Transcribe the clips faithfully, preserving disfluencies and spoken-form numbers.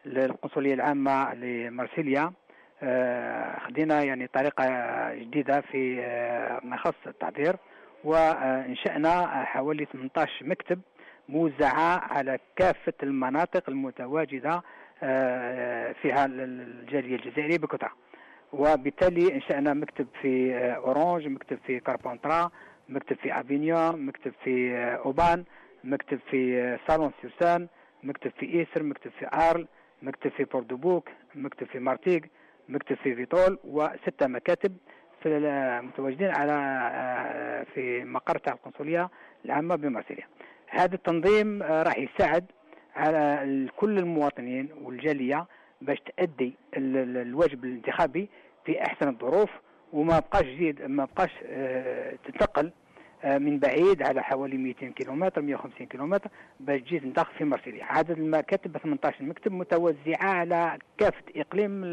للقنصلية العامة لمارسيليا. خدينا يعني طريقة جديدة في ما يخص التعبير، وانشأنا حوالي ثمانية عشر مكتب موزعة على كافة المناطق المتواجدة فيها الجالية الجزائرية بكثرة. وبالتالي انشأنا مكتب في اورانج، مكتب في كاربونترا، مكتب في افينيون، مكتب في اوبان، مكتب في سالون سيوسان، مكتب في ايسر، مكتب في ارل، مكتب في بوردوبوك، مكتب في مارتيغ، مكتب في فيتول، وستة مكاتب في متواجدين على في مقر تاع القنصلية العامة بمارسيليا. هذا التنظيم راح يساعد على كل المواطنين والجالية باش تأدي الواجب الانتخابي في احسن الظروف، وما بقاش جيد ما بقاش اه تنتقل اه من بعيد على حوالي مئتين كيلومتر مئة وخمسين كيلومتر باش تجي تنتخب في مرسيليا. عدد المكاتب ثمانية عشر مكتب متوزعه على كافه اقليم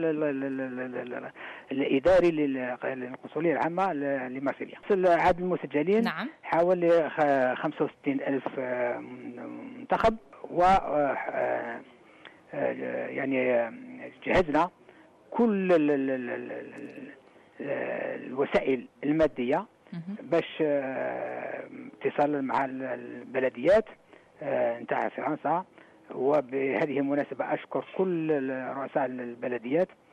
الاداري للقنصليه العامه لمرسيليا. عدد المسجلين نعم. حوالي خمسة وستين ألف منتخب، و يعني جهزنا كل الوسائل المادية باش اتصال مع البلديات نتاع فرنسا. وبهذه المناسبة أشكر كل رؤساء البلديات